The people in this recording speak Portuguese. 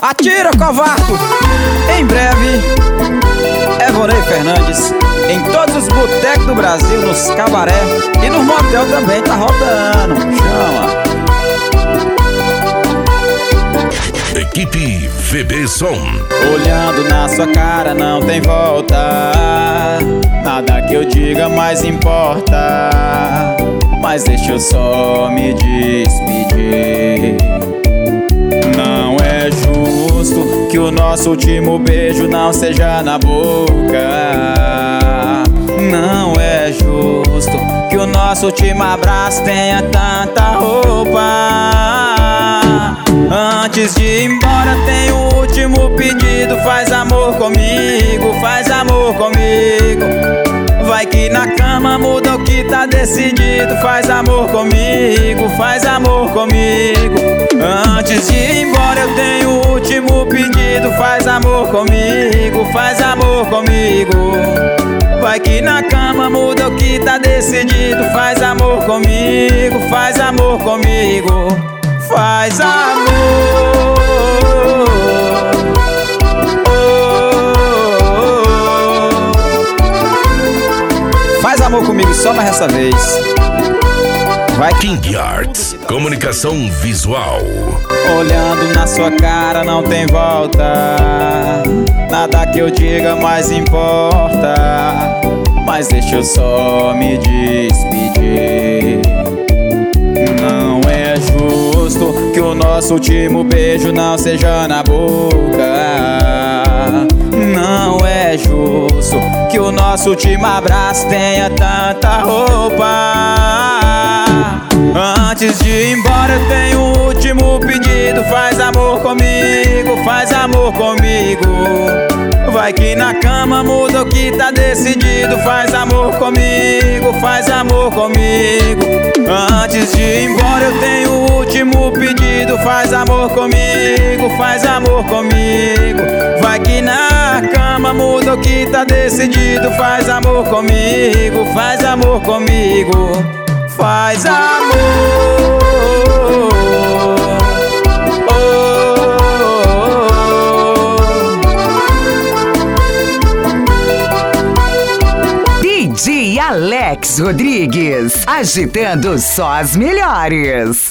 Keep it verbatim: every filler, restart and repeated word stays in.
Atira, covarde! Em breve, Evonei Fernandes em todos os botecos do Brasil, nos cabaré e no motel também tá rodando. Chama! Equipe V B Som. Olhando na sua cara não tem volta, nada que eu diga mais importa. Mas deixa eu só me despedir. Não é justo que o nosso último beijo não seja na boca. Não é justo que o nosso último abraço tenha tanta roupa. Antes de ir embora tem o último pedido. Faz amor comigo, faz amor comigo. Vai que na cama muda o que tá decidido. Faz amor comigo, faz amor comigo. Antes de ir embora eu tenho o último pedido. Faz amor comigo, faz amor comigo. Vai que na cama muda o que tá decidido. Faz amor comigo, faz amor comigo. Faz amor. Faz amor comigo só mais essa vez. Vai. King Arts, comunicação visual. Olhando na sua cara não tem volta, nada que eu diga mais importa. Mas deixa eu só me despedir. Não é justo que o nosso último beijo não seja na boca. Não é justo que o nosso último abraço tenha tanta roupa. Antes de ir embora eu tenho o último pedido. Faz amor comigo, faz amor comigo. Vai que na cama muda o que tá decidido. Faz amor comigo, faz amor comigo. Antes de ir embora eu tenho o último pedido. Faz amor comigo, faz amor comigo. Vai que na cama muda o que tá decidido. Faz amor comigo, faz amor comigo. Faz amor. D J Alex Rodrigues, agitando só as melhores.